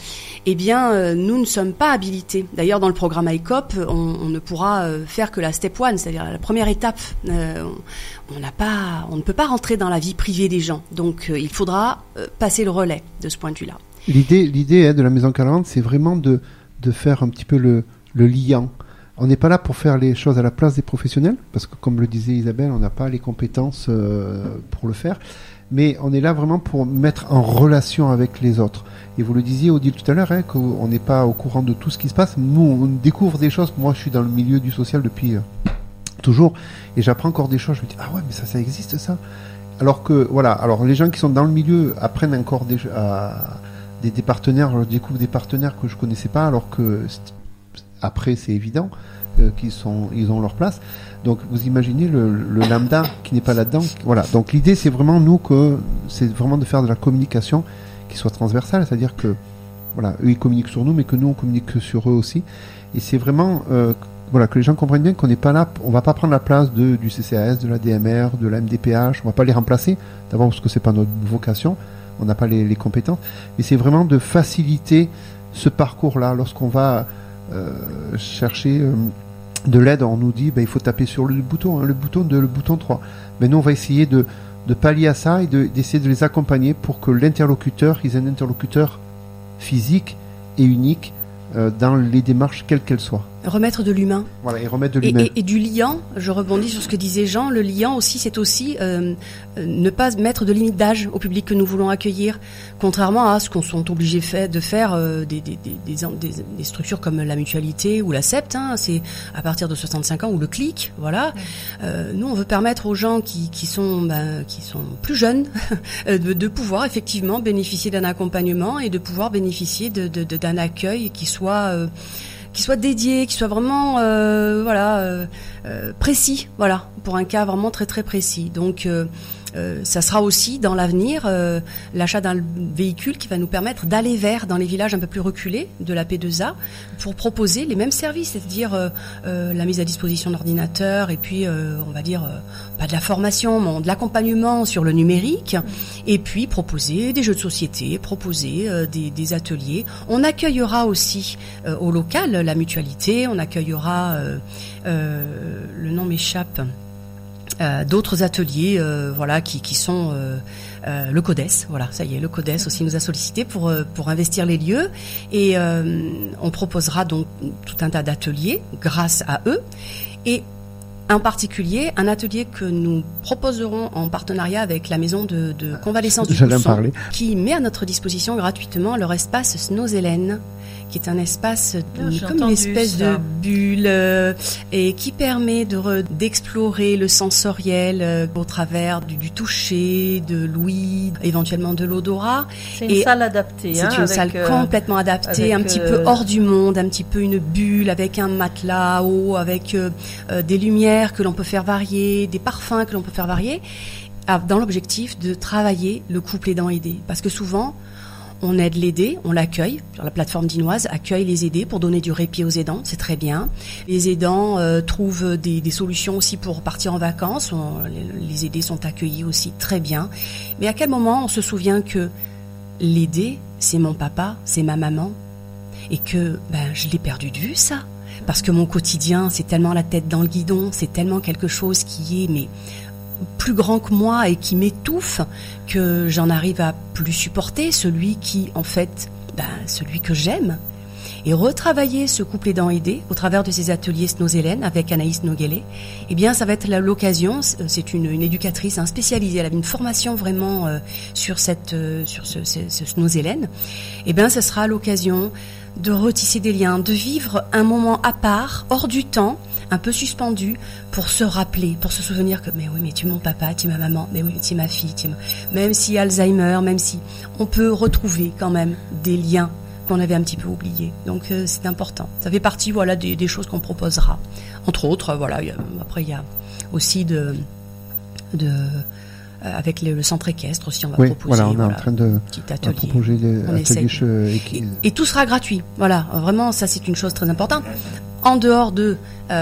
Nous ne sommes pas habilités. D'ailleurs, dans le programme ICOP, on ne pourra faire que la step one, c'est-à-dire la première étape. On ne peut pas rentrer dans la vie privée des gens. Donc, il faudra passer le relais de ce point de vue-là. L'idée de la Maison Cœur Lavande, c'est vraiment de faire un petit peu le liant. On n'est pas là pour faire les choses à la place des professionnels, parce que comme le disait Isabelle, on n'a pas les compétences pour le faire, mais on est là vraiment pour mettre en relation avec les autres. Et vous le disiez, Odile, tout à l'heure, qu'on n'est pas au courant de tout ce qui se passe. Nous, on découvre des choses. Moi, je suis dans le milieu du social depuis toujours, et j'apprends encore des choses. Je me dis, ah ouais, mais ça existe, ça. Alors les gens qui sont dans le milieu apprennent encore des partenaires. Je découvre des partenaires que je connaissais pas, alors que après, c'est évident qu'ils ont leur place. Donc, vous imaginez le lambda qui n'est pas là-dedans. Voilà. Donc, l'idée, c'est vraiment de faire de la communication qui soit transversale. C'est-à-dire que, eux, ils communiquent sur nous, mais que nous, on communique sur eux aussi. Et c'est vraiment, que les gens comprennent bien qu'on n'est pas là, on va pas prendre la place du CCAS, de la DMR, de la MDPH. On va pas les remplacer. D'abord, parce que c'est pas notre vocation. On n'a pas les compétences. Mais c'est vraiment de faciliter ce parcours-là. Lorsqu'on va chercher de l'aide, on nous dit il faut taper sur le bouton 3. Mais nous on va essayer de pallier à ça et d'essayer de les accompagner pour que l'interlocuteur, ils aient un interlocuteur physique et unique dans les démarches quelles qu'elles soient. Remettre de l'humain. Voilà, et remettre de l'humain. Et du liant, je rebondis sur ce que disait Jean, le liant aussi, c'est aussi ne pas mettre de limite d'âge au public que nous voulons accueillir, contrairement à ce qu'on sont obligés de faire des structures comme la Mutualité ou la Sept, c'est à partir de 65 ans, ou le CLIC, voilà. Nous, on veut permettre aux gens qui sont plus jeunes de pouvoir effectivement bénéficier d'un accompagnement et de pouvoir bénéficier d'un accueil qui soit dédié, qui soit vraiment précis, voilà, pour un cas vraiment très très précis. Donc ça sera aussi dans l'avenir l'achat d'un véhicule qui va nous permettre d'aller dans les villages un peu plus reculés de la P2A pour proposer les mêmes services, c'est-à-dire la mise à disposition d'ordinateurs et puis on va dire pas de la formation, mais de l'accompagnement sur le numérique, et puis proposer des jeux de société, proposer des ateliers. On accueillera aussi au local la Mutualité, on accueillera le nom m'échappe. D'autres ateliers qui sont le CODES, voilà, ça y est, le CODES aussi nous a sollicité pour investir les lieux, et on proposera donc tout un tas d'ateliers grâce à eux, et en particulier un atelier que nous proposerons en partenariat avec la maison de convalescence du Cousson, qui met à notre disposition gratuitement leur espace Snozelen, qui est un espace comme une espèce de bulle et qui permet d'explorer le sensoriel au travers du toucher, de l'ouïe, éventuellement de l'odorat. C'est une salle adaptée. C'est une salle complètement adaptée, un petit peu hors du monde, un petit peu une bulle avec un matelas haut, avec des lumières que l'on peut faire varier, des parfums que l'on peut faire varier, dans l'objectif de travailler le couple aidant-aidé. Parce que souvent, on aide l'aidé, on l'accueille. Sur la plateforme dinoise, accueille les aidés pour donner du répit aux aidants, c'est très bien. Les aidants trouvent des solutions aussi pour partir en vacances. Les aidés sont accueillis aussi très bien. Mais à quel moment on se souvient que l'aidé, c'est mon papa, c'est ma maman, et que je l'ai perdu de vue, ça. Parce que mon quotidien, c'est tellement la tête dans le guidon, c'est tellement quelque chose qui est plus grand que moi et qui m'étouffe, que j'en arrive à plus supporter celui qui, en fait, celui que j'aime. Et retravailler ce couple aidant-aidé au travers de ces ateliers Snozelen avec Anaïs Noguelet, ça va être l'occasion. C'est une éducatrice spécialisée, elle a une formation vraiment sur ce Snozelen. Ça sera l'occasion de retisser des liens, de vivre un moment à part, hors du temps, un peu suspendu, pour se rappeler, pour se souvenir que mais tu es mon papa, tu es ma maman, mais oui, tu es ma fille, même si Alzheimer, même si on peut retrouver quand même des liens qu'on avait un petit peu oubliés. Donc c'est important. Ça fait partie des choses qu'on proposera. Entre autres, après il y a aussi avec le centre équestre aussi, on va proposer. On est en train de proposer des ateliers et tout sera gratuit. Voilà, vraiment, ça c'est une chose très importante. En dehors de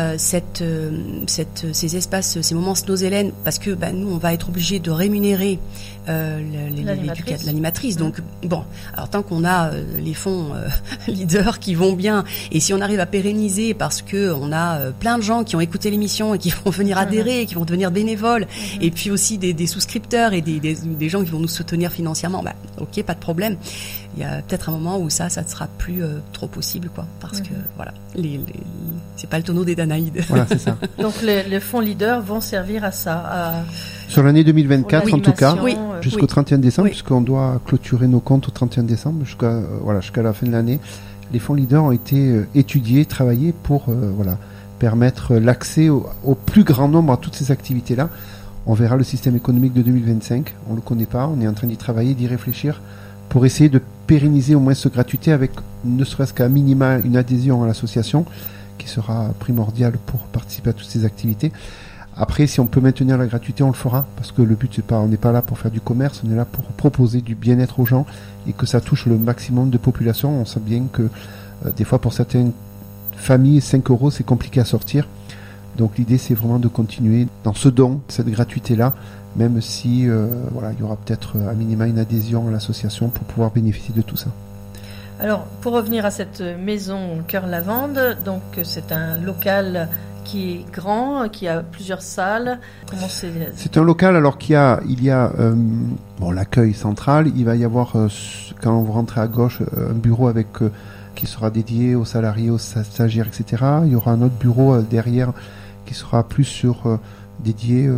ces espaces, ces moments Snozelen, parce que nous, on va être obligé de rémunérer l'animatrice. Donc alors tant qu'on a les fonds leaders qui vont bien, et si on arrive à pérenniser, parce que on a plein de gens qui ont écouté l'émission et qui vont venir adhérer, qui vont devenir bénévoles, et puis aussi des souscripteurs et des gens qui vont nous soutenir financièrement, ok, pas de problème. Il y a peut-être un moment où ça ne sera plus trop possible, parce que c'est pas le tonneau des Danaïdes. Voilà, c'est ça. Donc les fonds leaders vont servir à ça. Sur l'année 2024, en tout cas, jusqu'au 31 décembre, oui. Puisqu'on doit clôturer nos comptes au 31 décembre, jusqu'à la fin de l'année, les fonds leaders ont été étudiés, travaillés pour permettre l'accès au plus grand nombre à toutes ces activités-là. On verra le système économique de 2025, on ne le connaît pas, on est en train d'y travailler, d'y réfléchir, pour essayer de pérenniser au moins cette gratuité avec ne serait-ce qu'à minima une adhésion à l'association qui sera primordiale pour participer à toutes ces activités. Après, si on peut maintenir la gratuité, on le fera, parce que le but, on n'est pas là pour faire du commerce, on est là pour proposer du bien-être aux gens et que ça touche le maximum de population. On sait bien que des fois, pour certaines familles, 5 €, c'est compliqué à sortir. Donc l'idée, c'est vraiment de continuer dans ce don, cette gratuité-là, même si il y aura peut-être à minima une adhésion à l'association pour pouvoir bénéficier de tout ça. Alors, pour revenir à cette maison Cœur Lavande, donc c'est un local qui est grand, qui a plusieurs salles. Comment c'est un local alors il y a l'accueil central. Il va y avoir quand vous rentrez à gauche un bureau avec qui sera dédié aux salariés, aux stagiaires, etc. Il y aura un autre bureau derrière qui sera plus dédié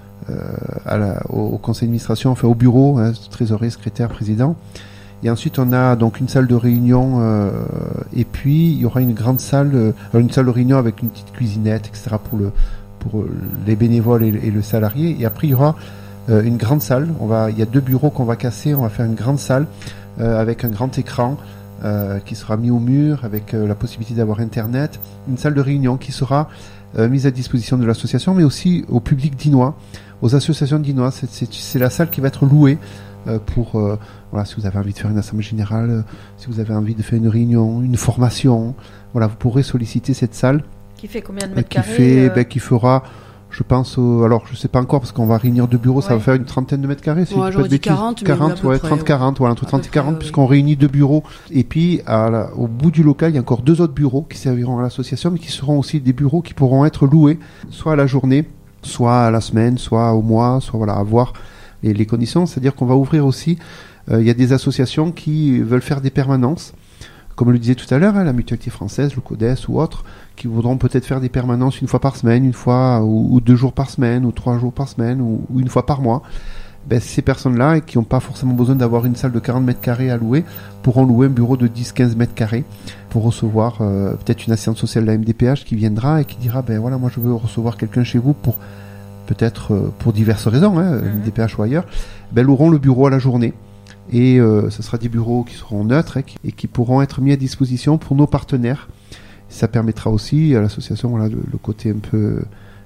au conseil d'administration, enfin au bureau, trésorier, secrétaire, président. Et ensuite, on a donc une salle de réunion, et puis il y aura une grande salle de réunion avec une petite cuisinette, etc. pour les bénévoles et le salarié. Et après, il y aura une grande salle. Il y a 2 bureaux qu'on va casser. On va faire une grande salle avec un grand écran qui sera mis au mur, avec la possibilité d'avoir Internet. Une salle de réunion qui sera mise à disposition de l'association, mais aussi au public dinois, aux associations dinois. C'est la salle qui va être louée pour si vous avez envie de faire une assemblée générale, si vous avez envie de faire une réunion, une formation, vous pourrez solliciter cette salle. Qui fait combien de mètres carrés qui fera, je pense, alors je sais pas encore parce qu'on va réunir 2 bureaux, ça va faire une trentaine de mètres carrés. J'aurais dit 40, 30-40, entre 30 et 40, puisqu'on réunit 2 bureaux. Et puis, au bout du local, il y a encore 2 autres bureaux qui serviront à l'association, mais qui seront aussi des bureaux qui pourront être loués, soit à la journée, soit à la semaine, soit au mois, soit à voir les conditions. C'est-à-dire qu'on va ouvrir aussi, il y a des associations qui veulent faire des permanences, comme le disait tout à l'heure, la Mutualité Française, le CODES ou autres, qui voudront peut-être faire des permanences une fois par semaine, une fois ou 2 jours par semaine, ou 3 jours par semaine, ou une fois par mois. Ces personnes-là, qui n'ont pas forcément besoin d'avoir une salle de 40 mètres carrés à louer, pourront louer un bureau de 10-15 mètres carrés pour recevoir peut-être une assistante sociale de la MDPH qui viendra et qui dira, moi je veux recevoir quelqu'un chez vous pour diverses raisons, MDPH ou ailleurs, loueront le bureau à la journée. Et ce sera des bureaux qui seront neutres et qui pourront être mis à disposition pour nos partenaires. Ça permettra aussi à l'association le côté un peu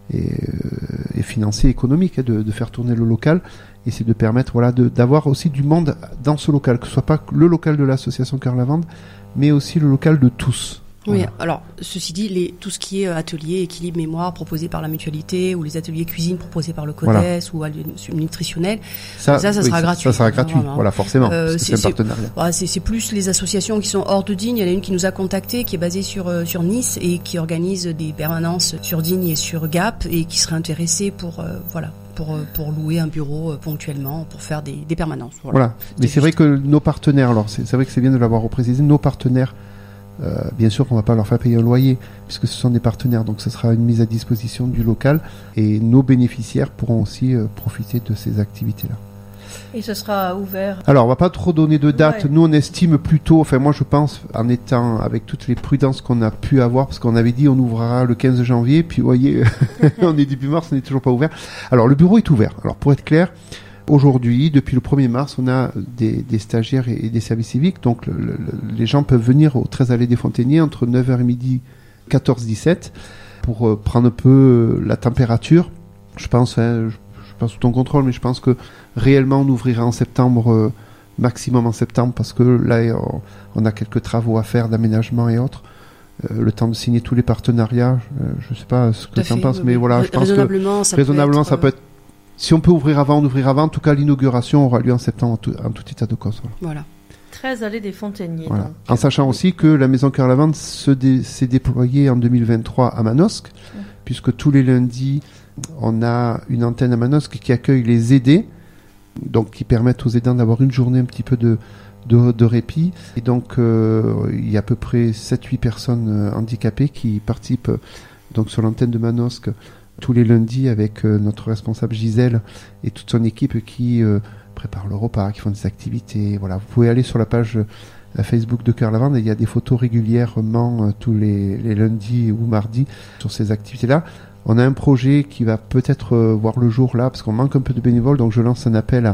et financier, économique, de faire tourner le local. Et c'est de permettre d'avoir aussi du monde dans ce local, que ce soit pas le local de l'association Cœur Lavande, mais aussi le local de tous. Oui, alors, ceci dit, tout ce qui est atelier équilibre mémoire proposé par la mutualité ou les ateliers cuisine proposés par le CODES ou nutritionnel, ça sera gratuit. Ça sera gratuit, forcément, c'est un partenariat. C'est plus les associations qui sont hors de Digne. Il y en a une qui nous a contacté, qui est basée sur Nice et qui organise des permanences sur Digne et sur Gap et qui serait intéressée pour louer un bureau ponctuellement, pour faire des permanences. Voilà. Mais c'est vrai que nos partenaires, alors c'est vrai que c'est bien de l'avoir reprécisé, nos partenaires, bien sûr qu'on ne va pas leur faire payer un loyer puisque ce sont des partenaires, donc ce sera une mise à disposition du local et nos bénéficiaires pourront aussi profiter de ces activités-là. Et ce sera ouvert. Alors on va pas trop donner de date, Nous on estime plutôt, moi je pense, en étant avec toutes les prudences qu'on a pu avoir, parce qu'on avait dit on ouvrira le 15 janvier, puis vous voyez, on est début mars, on n'est toujours pas ouvert. Alors le bureau est ouvert, alors pour être clair, aujourd'hui, depuis le 1er mars, on a des stagiaires et des services civiques. Donc, les gens peuvent venir au 13 allées des Fontainiers entre 9h et midi, 14-17, pour prendre un peu la température. Je pense, je suis pas sous ton contrôle, mais je pense que réellement, on ouvrira en septembre, maximum en septembre, parce que là, on a quelques travaux à faire d'aménagement et autres. Le temps de signer tous les partenariats, je sais pas ce que tu en penses, mais je pense que raisonnablement, ça peut être. Si on peut ouvrir avant, on ouvrira avant. En tout cas, l'inauguration aura lieu en septembre en tout état de cause. Voilà. 13 allées des Fontainiers. Voilà. Donc. En sachant aussi que la Maison Cœur Lavande s'est déployée en 2023 à Manosque, puisque tous les lundis, on a une antenne à Manosque qui accueille les aidés, donc qui permettent aux aidants d'avoir une journée un petit peu de répit. Et donc, il y a à peu près 7-8 personnes handicapées qui participent donc sur l'antenne de Manosque tous les lundis avec notre responsable Gisèle et toute son équipe qui préparent le repas, qui font des activités. Voilà, vous pouvez aller sur la page Facebook de Cœur Lavande et il y a des photos régulièrement tous les lundis ou mardis sur ces activités-là. On a un projet qui va peut-être voir le jour là, parce qu'on manque un peu de bénévoles, donc je lance un appel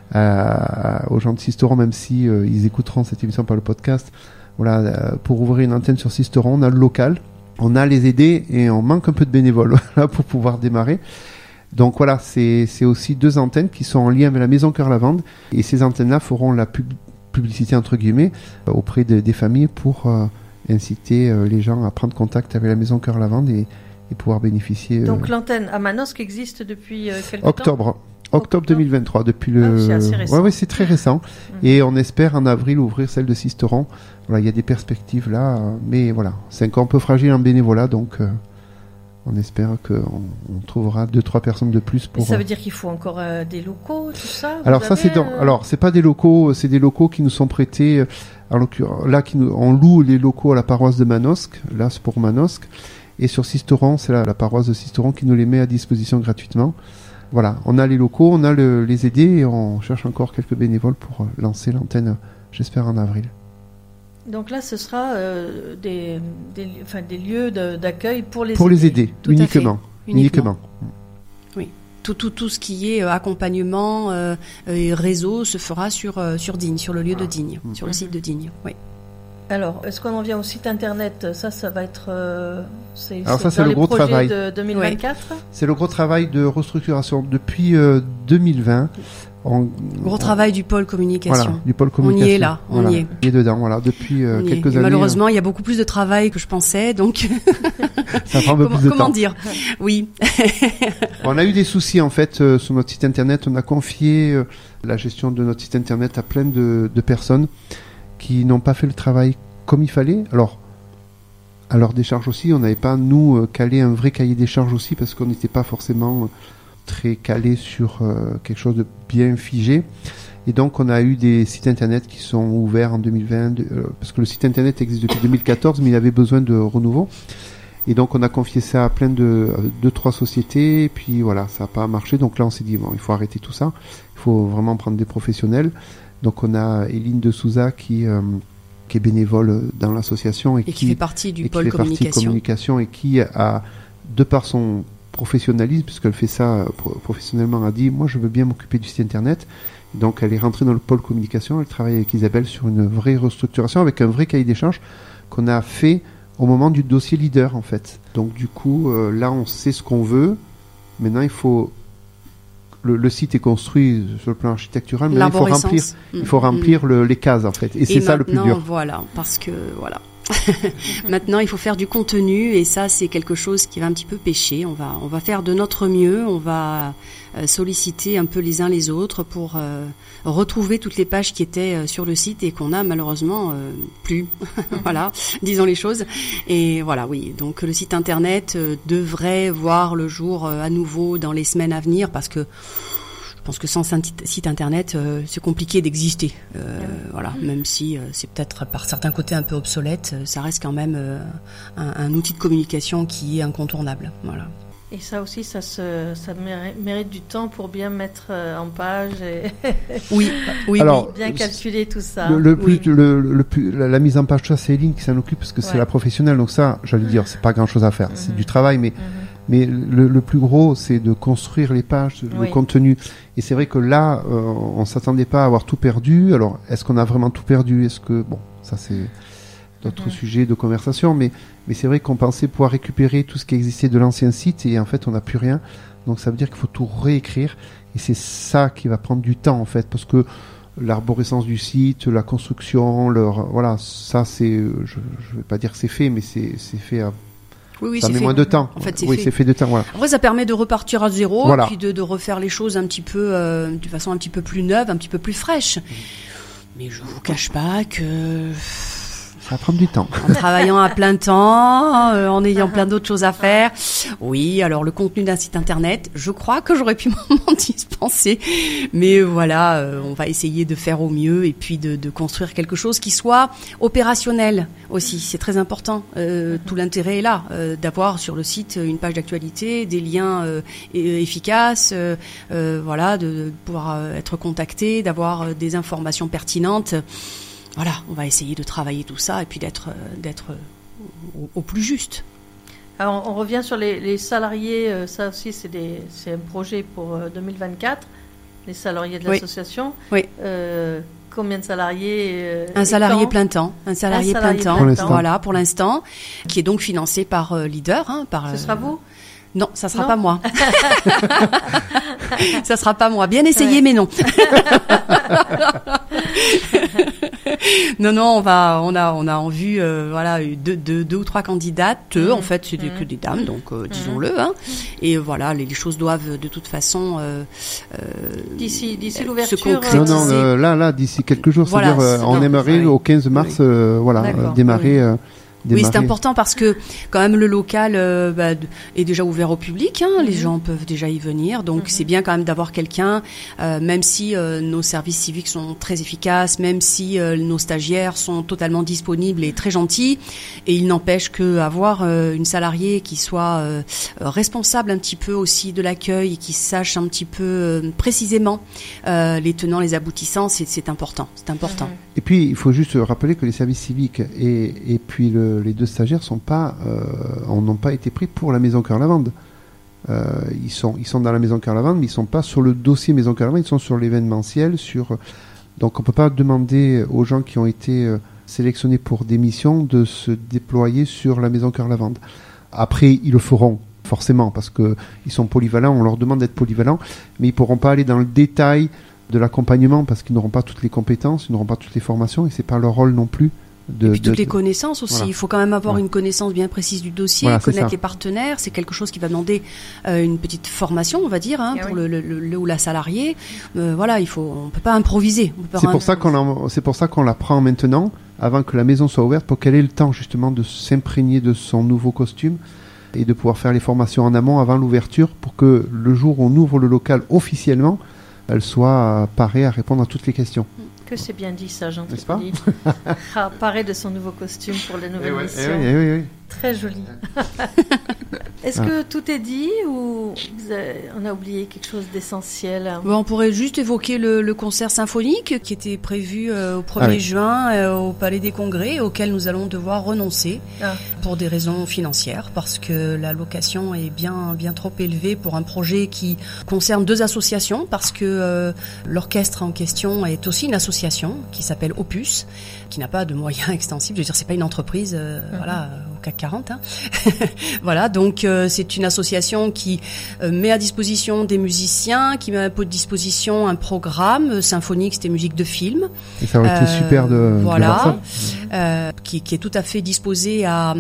aux gens de Sisteron, même si ils écouteront cette émission par le podcast. Voilà, pour ouvrir une antenne sur Sisteron, on a le local. On a les aidés et on manque un peu de bénévoles pour pouvoir démarrer. Donc voilà, c'est aussi 2 antennes qui sont en lien avec la Maison Cœur Lavande. Et ces antennes-là feront la publicité, entre guillemets, auprès des familles pour inciter les gens à prendre contact avec la Maison Cœur Lavande et pouvoir bénéficier. Donc l'antenne à Manosque existe depuis quelque temps Octobre 2023, depuis le. C'est assez récent. Ouais, c'est très récent. Et on espère en avril ouvrir celle de Sisteron. Voilà, il y a des perspectives là, mais voilà, c'est encore un peu fragile en bénévolat, donc on espère qu'on trouvera 2-3 personnes de plus pour. Mais ça veut dire qu'il faut encore des locaux, tout ça. Alors ça alors c'est pas des locaux, c'est des locaux qui nous sont prêtés. En l'occurrence, là on loue les locaux à la paroisse de Manosque. Là c'est pour Manosque. Et sur Sisteron, c'est la paroisse de Sisteron qui nous les met à disposition gratuitement. Voilà, on a les locaux, on a les aider et on cherche encore quelques bénévoles pour lancer l'antenne, j'espère en avril. Donc là, ce sera des lieux d'accueil pour les aider, uniquement. Oui, tout ce qui est accompagnement et réseau se fera sur Digne, sur le lieu de Digne, sur le site de Digne. Oui. Alors, est-ce qu'on en vient au site internet ? Ça va être. C'est le gros travail de 2024. Oui. C'est le gros travail de restructuration depuis 2020. Gros travail du pôle communication. Voilà, du pôle communication. On y est là, on y est. On y est dedans, voilà, depuis quelques années. Malheureusement, il y a beaucoup plus de travail que je pensais, donc. Ça prend un peu plus de temps. Comment dire ? Oui. On a eu des soucis en fait sur notre site internet. On a confié la gestion de notre site internet à plein de personnes qui n'ont pas fait le travail comme il fallait. Alors, à leur décharge aussi, on n'avait pas, nous, calé un vrai cahier des charges aussi, parce qu'on n'était pas forcément très calé sur quelque chose de bien figé. Et donc, on a eu des sites internet qui sont ouverts en 2020, parce que le site internet existe depuis 2014, mais il avait besoin de renouveau. Et donc, on a confié ça à plein de 2-3 sociétés, et puis voilà, ça n'a pas marché. Donc là, on s'est dit, bon, il faut arrêter tout ça. Il faut vraiment prendre des professionnels. Donc on a Eline de Souza qui est bénévole dans l'association et qui fait partie du pôle communication et qui a, de par son professionnalisme, puisqu'elle fait ça professionnellement, a dit moi je veux bien m'occuper du site internet. Donc elle est rentrée dans le pôle communication, elle travaille avec Isabelle sur une vraie restructuration avec un vrai cahier des charges qu'on a fait au moment du dossier leader en fait. Donc du coup là on sait ce qu'on veut. Maintenant il faut le site est construit sur le plan architectural, mais il faut remplir les cases en fait. Et c'est ça le plus dur. Voilà, parce que voilà. Maintenant, il faut faire du contenu et ça, c'est quelque chose qui va un petit peu pêcher. On va faire de notre mieux. On va solliciter un peu les uns les autres pour retrouver toutes les pages qui étaient sur le site et qu'on a malheureusement plus. Voilà, disons les choses. Et voilà, oui. Donc le site internet devrait voir le jour à nouveau dans les semaines à venir parce que je pense que sans site internet, c'est compliqué d'exister. Voilà, même si c'est peut-être par certains côtés un peu obsolète, ça reste quand même un outil de communication qui est incontournable. Voilà. Et ça aussi, ça mérite du temps pour bien mettre en page et oui. Alors, bien calculer tout ça. La mise en page, c'est Eline qui s'en occupe parce que c'est la professionnelle. Donc ça, j'allais dire, c'est pas grand-chose à faire. C'est du travail, mais le plus gros, c'est de construire les pages, le contenu. Et c'est vrai que là, on s'attendait pas à avoir tout perdu. Alors, est-ce qu'on a vraiment tout perdu ? Est-ce que ça c'est d'autres sujets de conversation, mais c'est vrai qu'on pensait pouvoir récupérer tout ce qui existait de l'ancien site et en fait, on n'a plus rien. Donc, ça veut dire qu'il faut tout réécrire et c'est ça qui va prendre du temps en fait, parce que l'arborescence du site, la construction, ça c'est, je vais pas dire que c'est fait, mais c'est fait à ça met moins de temps. En fait, c'est fait de temps. Voilà. Après, ça permet de repartir à zéro, puis de refaire les choses un petit peu, de façon un petit peu plus neuve, un petit peu plus fraîche. Mais je vous cache pas que ça va prendre du temps. En travaillant à plein temps, en ayant plein d'autres choses à faire. Oui, alors le contenu d'un site internet, je crois que j'aurais pu m'en dispenser. Mais voilà, on va essayer de faire au mieux et puis de construire quelque chose qui soit opérationnel aussi. C'est très important. Tout l'intérêt est là, d'avoir sur le site une page d'actualité, des liens efficaces, de pouvoir être contacté, d'avoir des informations pertinentes. Voilà, on va essayer de travailler tout ça et puis d'être au plus juste. Alors, on revient sur les salariés. Ça aussi, c'est un projet pour 2024. Les salariés de l'association. Oui. Combien de salariés Un salarié plein temps. Un salarié plein temps. Voilà, pour l'instant, qui est donc financé par Leader. Ce sera vous ? Non, ça sera pas moi. Ça sera pas moi. Bien essayé, mais non. Non, on a en vue, deux ou trois candidates. En fait, c'est que des dames, donc disons-le. Et voilà, les choses doivent de toute façon d'ici l'ouverture. Se concrétiser. Là, d'ici quelques jours. Voilà, c'est-à-dire, on aimerait au 15 mars, démarrer Oui, c'est important parce que quand même le local est déjà ouvert au public, les gens peuvent déjà y venir, donc c'est bien quand même d'avoir quelqu'un, même si nos services civiques sont très efficaces, même si nos stagiaires sont totalement disponibles et très gentils, et il n'empêche que avoir une salariée qui soit responsable un petit peu aussi de l'accueil et qui sache un petit peu précisément les tenants, les aboutissants, c'est important, c'est important. Et puis il faut juste rappeler que les services civiques et puis les 2 stagiaires n'ont pas été pris pour la Maison Cœur-Lavande. Ils sont dans la Maison Cœur-Lavande, mais ils sont pas sur le dossier Maison Cœur-Lavande, ils sont sur l'événementiel. Donc on peut pas demander aux gens qui ont été sélectionnés pour des missions de se déployer sur la Maison Cœur-Lavande. Après, ils le feront forcément parce que ils sont polyvalents. On leur demande d'être polyvalents, mais ils pourront pas aller dans le détail de l'accompagnement parce qu'ils n'auront pas toutes les compétences, ils n'auront pas toutes les formations et c'est pas leur rôle non plus. Et puis toutes les connaissances aussi. Voilà. Il faut quand même avoir une connaissance bien précise du dossier, connaître les partenaires. C'est quelque chose qui va demander une petite formation, on va dire, pour le ou la salariée. On peut pas improviser. C'est pour ça qu'on la prend maintenant, avant que la maison soit ouverte, pour qu'elle ait le temps justement de s'imprégner de son nouveau costume et de pouvoir faire les formations en amont avant l'ouverture, pour que le jour où on ouvre le local officiellement, elle soit parée à répondre à toutes les questions. Que c'est bien dit ça, Jean Tripodi. Paré de son nouveau costume pour la nouvelle mission. Oui. Très joli. Est-ce que tout est dit ou on a oublié quelque chose d'essentiel? On pourrait juste évoquer le concert symphonique qui était prévu au 1er juin au Palais des Congrès, auquel nous allons devoir renoncer pour des raisons financières, parce que la location est bien trop élevée pour un projet qui concerne 2 associations, parce que l'orchestre en question est aussi une association qui s'appelle Opus, qui n'a pas de moyens extensibles. Je veux dire, c'est pas une entreprise, au CAC 40. Voilà, donc c'est une association qui met à disposition des musiciens, qui met à disposition un programme symphonique, c'était musique de film. Et ça aurait été super de voir ça. Qui est tout à fait disposé à,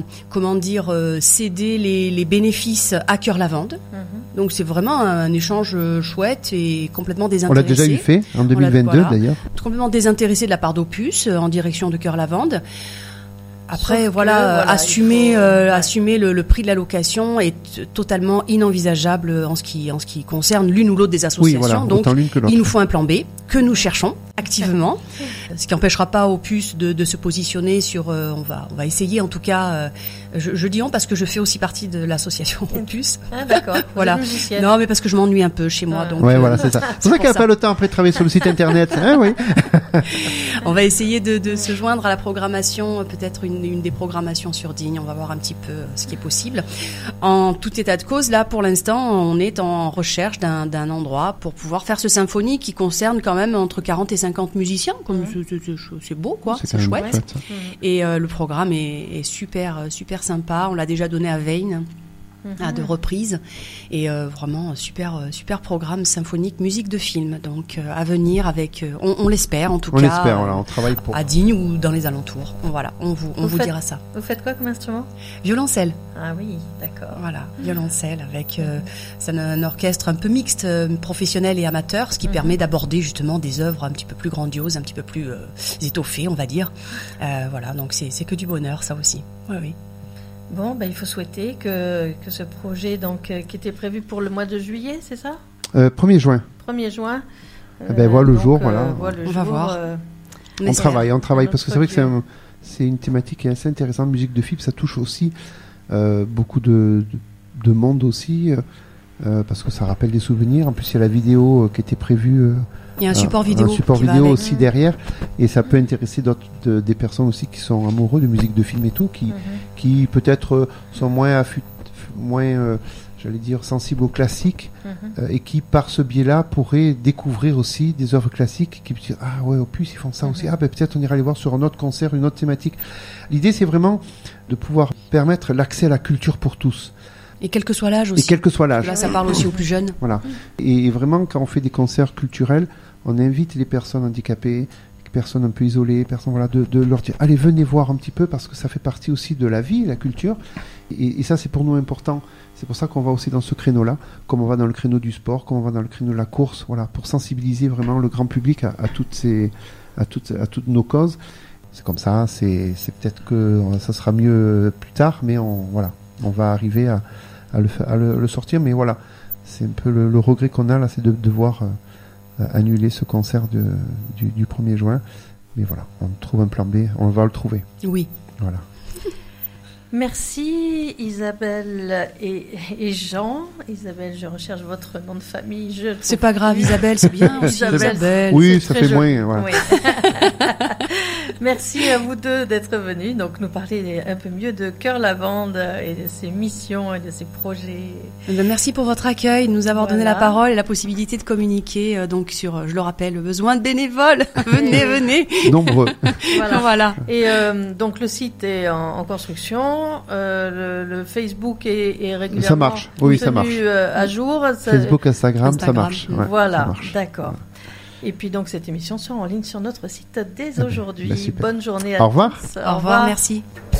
céder les bénéfices à Cœur-Lavande. Donc c'est vraiment un échange chouette et complètement désintéressé. On l'a déjà eu fait en 2022 d'ailleurs. Complètement désintéressé de la part d'Opus en direction de Cœur-Lavande. Après, assumer le prix de la location est totalement inenvisageable en ce qui concerne l'une ou l'autre des associations. Donc, il nous faut un plan B que nous cherchons activement, ce qui n'empêchera pas Opus de se positionner sur. On va essayer en tout cas. Je dis on parce que je fais aussi partie de l'association Opus. Ah d'accord. Voilà. Non, mais parce que je m'ennuie un peu chez moi. Donc. Voilà, c'est ça. C'est pour ça qu'elle n'a pas le temps après de travailler sur le site internet. Oui. On va essayer de se joindre à la programmation, peut-être une des programmations sur Digne. On va voir un petit peu ce qui est possible. En tout état de cause, là, pour l'instant, on est en recherche d'un endroit pour pouvoir faire ce symphonie qui concerne quand même entre 40 et 50 musiciens. Comme c'est beau, quoi. C'est chouette. Et le programme est super sympa. On l'a déjà donné à Veynes. À 2 reprises et vraiment super programme symphonique, musique de film, donc à venir avec on l'espère en tout cas on travaille pour à Digne ou dans les alentours. On vous dira ça. Vous faites quoi comme instrument? Violoncelle. Ah oui, d'accord. Voilà, violoncelle avec c'est un orchestre un peu mixte, professionnel et amateur, ce qui permet d'aborder justement des œuvres un petit peu plus grandioses, un petit peu plus étoffées, on va dire. Voilà, donc c'est que du bonheur ça aussi. Oui. Bon, il faut souhaiter que ce projet qui était prévu pour le mois de juillet, c'est ça? 1er juin. 1er juin. Voit le jour, voilà. On va voir. On travaille parce que c'est vrai que c'est une thématique assez intéressante. Musique de film, ça touche aussi beaucoup de monde aussi, parce que ça rappelle des souvenirs. En plus, il y a la vidéo qui était prévue. Il y a un support vidéo. Un support vidéo aussi derrière, et ça peut intéresser des personnes aussi qui sont amoureux de musique de film et tout, qui peut-être sont moins j'allais dire sensibles aux classiques, et qui par ce biais-là pourraient découvrir aussi des œuvres classiques, qui disent Opus ils font ça aussi, peut-être on ira les voir sur un autre concert, une autre thématique. L'idée c'est vraiment de pouvoir permettre l'accès à la culture pour tous. Et quel que soit l'âge aussi. Là, ça parle aussi aux plus jeunes. Voilà. Et vraiment, quand on fait des concerts culturels, on invite les personnes handicapées, les personnes un peu isolées, de leur dire, allez, venez voir un petit peu, parce que ça fait partie aussi de la vie, la culture. Et ça, c'est pour nous important. C'est pour ça qu'on va aussi dans ce créneau-là, comme on va dans le créneau du sport, comme on va dans le créneau de la course, pour sensibiliser vraiment le grand public à toutes nos causes. c'est comme ça. C'est peut-être que ça sera mieux plus tard, mais on va arriver à le sortir. Mais voilà, c'est un peu le regret qu'on a là, c'est de devoir annuler ce concert du 1er juin. Mais voilà, on trouve un plan B, on va le trouver. Oui. Voilà. Merci Isabelle et Jean. Isabelle, je recherche votre nom de famille. C'est pas grave, Isabelle, c'est bien aussi. Isabelle. Oui, ça fait moins. Voilà. Oui. Merci à vous deux d'être venus, donc nous parler un peu mieux de Chœur Lavande et de ses missions et de ses projets. Merci pour votre accueil, de nous avoir donné la parole et la possibilité de communiquer donc sur, je le rappelle, le besoin de bénévoles. Venez. Nombreux. Voilà. Et donc le site est en construction. Le Facebook est régulièrement ça marche. Oui, tenu ça marche. À jour. Facebook, Instagram, ça marche. Ouais, voilà, ça marche. d'accord. Et puis donc cette émission sera en ligne sur notre site dès aujourd'hui. Super. Bonne journée à tous. Au revoir. Au revoir, merci.